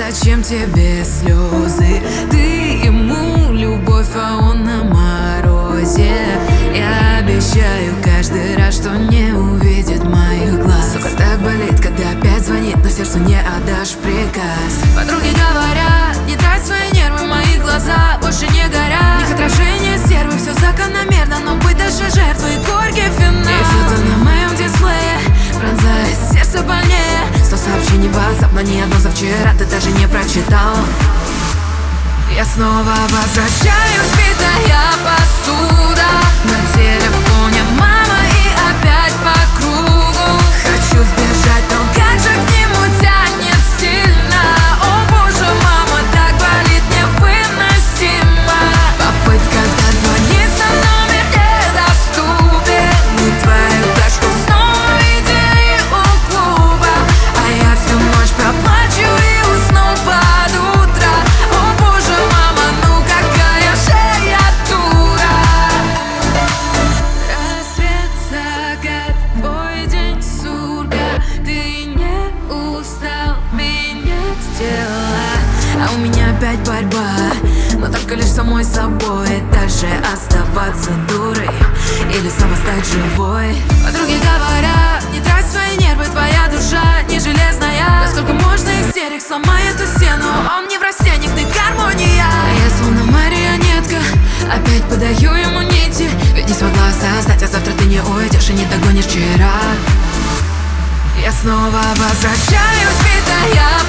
зачем тебе слезы? Ты ему любовь, а он на морозе. Я обещаю каждый раз, что не увидит моих глаз. Сука, так болит, когда опять звонит, но сердцу не отдашь приказ. Подруги говорят, не трать свои нервы, мои глаза больше не горят. Их отражение стервы, все закономерно, но быть даже жертвой горький финал. И фото на моем дисплее пронзает сердце больнее. 100 сообщений в WhatsApp, но ни одно за вчера ты даже не прочитал. Я снова возвращаюсь, битая посуда на телефоне мама и опять по кругу. Хочу сбежать, но как же к нему тянет сильно. О боже, мама, так болит невыносимо. Попытка дозвониться, номер недоступен. Мы твою тачку снова видели у клуба, а я всю ночь проплачу и усну под утро. О боже, мама, ну какая же я дура. Рассвет, закат, твой день сурка. Ты не устал менять дела, а у меня опять борьба, но только лишь самой собой. Дальше оставаться дурой или снова стать живой. Подруги говорят, не трать свои нервы, твоя душа не железная. Насколько можно истерик, сломай эту стену. Он не в растениях, ты гармония. А я словно марионетка, опять подаю ему нити. Ведь не смогла осознать, а завтра ты не уйдешь и не догонишь вчера. Я снова возвращаюсь, битая